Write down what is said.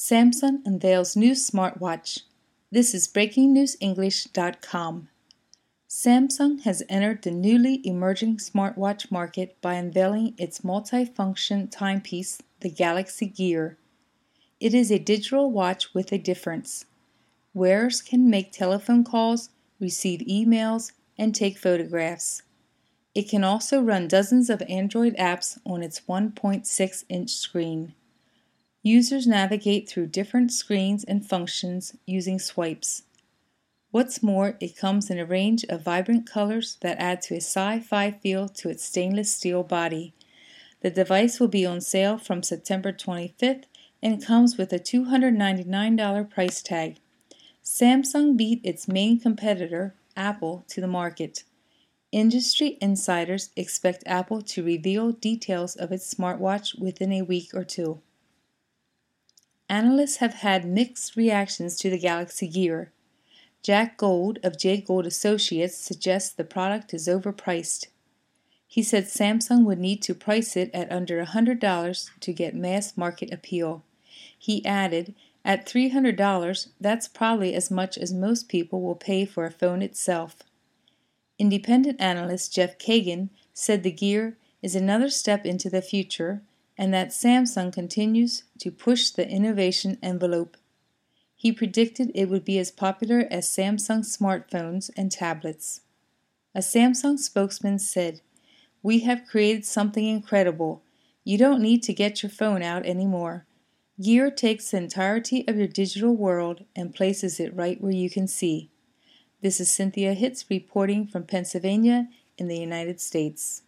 Samsung unveils new smartwatch. This is BreakingNewsEnglish.com. Samsung has entered the newly emerging smartwatch market by unveiling its multifunction timepiece, the Galaxy Gear. It is a digital watch with a difference. Wearers can make telephone calls, receive emails, and take photographs. It can also run dozens of Android apps on its 1.6-inch screen. Users navigate through different screens and functions using swipes. What's more, it comes in a range of vibrant colors that add to a sci-fi feel to its stainless steel body. The device will be on sale from September 25th and comes with a $299 price tag. Samsung beat its main competitor, Apple, to the market. Industry insiders expect Apple to reveal details of its smartwatch within a week or two. Analysts have had mixed reactions to the Galaxy Gear. Jack Gold of Jay Gold Associates suggests the product is overpriced. He said Samsung would need to price it at under $100 to get mass market appeal. He added, at $300, that's probably as much as most people will pay for a phone itself. Independent analyst Jeff Kagan said the Gear is another step into the future and that Samsung continues to push the innovation envelope. He predicted it would be as popular as Samsung smartphones and tablets. A Samsung spokesman said, "We have created something incredible. You don't need to get your phone out anymore. Gear takes the entirety of your digital world and places it right where you can see." This is Cynthia Hitz reporting from Pennsylvania in the United States.